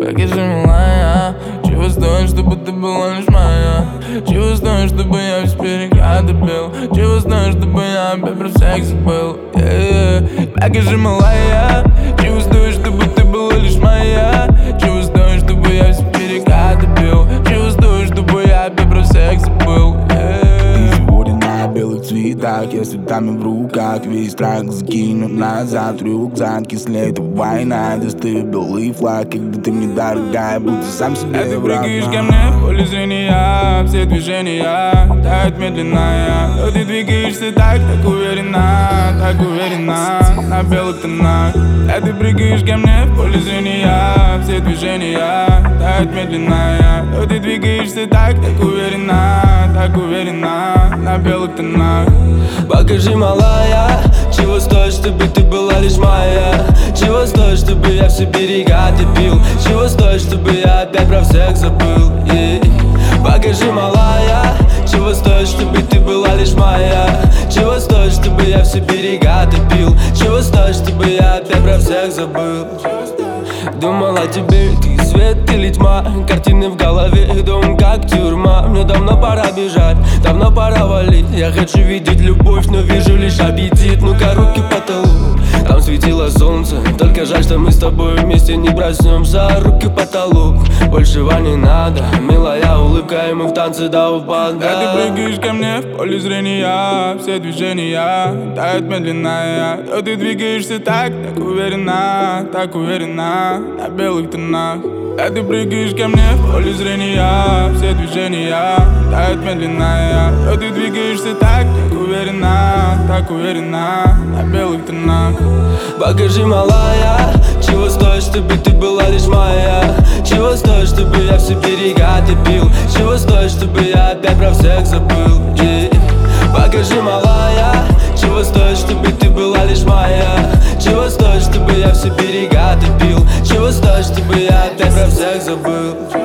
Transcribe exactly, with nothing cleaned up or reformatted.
Покажи, малая, чего стоит, чтобы ты была лишь моя? Чего стоит, чтобы я весь берега добил? Чего стоит, чтобы я опять про всех забыл? Yeah, yeah. Покажи, малая, чего стоит, чтобы ты была лишь моя? Чего стоит, чтобы я весь берега добил? Чего стоит, чтобы я опять про всех забыл? Yeah. И сегодня на белых цветах, я с цветами в руках. Весь страх закину назад, рюкзак. Если это война, достаю белый флаг. Когда ты мне дорогая, будто сам себе А ты враг. прыгаешь ко мне в поле зрения, все движения тают медленно. Но ты двигаешься так, так уверенно, так уверенно на белых тонах. А ты прыгаешь ко мне в поле зрения, все движения тают медленно. Но ты двигаешься так, так уверенно, так уверенно на белых тонах. Покажи, малая, чего стоит, чтобы ты была лишь моя? Чего стоит, чтобы я все берега топил? Чего стоит, чтобы я опять про всех забыл? Yeah. Покажи, малая, чего стоит, чтобы ты была лишь моя? Чего стоит, чтобы я все берега топил? Чего стоит, чтобы я опять про всех забыл? Думал о тебе, ты свет или тьма. Картины в голове, дом как тюрьма. Мне давно пора бежать, давно пора валить. Я хочу видеть любовь, но вижу лишь аппетит. Ну-ка, руки по потолу, там светило солнце. Только жаль, что мы с тобой вместе не проснемся. Руки по потолу, большего не надо. Милая улыбка, и мы в танце до упада. Да ты прыгаешь ко мне в поле зрения, все движения тают медленно. Но ты двигаешься так, так уверенно, так уверенно на белых тонах. Да ты прыгаешь ко мне в поле зрения, все движения тают медленно. Но ты двигаешься так, так уверенно, так уверенно на белых тонах. Покажи, малая, чего стоит, чтобы ты была лишь моя? Чего стоит, чтобы я все берега топил? Чего стоит, чтобы я опять про всех забыл? Yeah. Покажи, малая, чего стоит, чтобы ты была лишь моя? Чего стоит, чтобы я все берега топил? Чего стоит, чтобы я опять про всех забыл?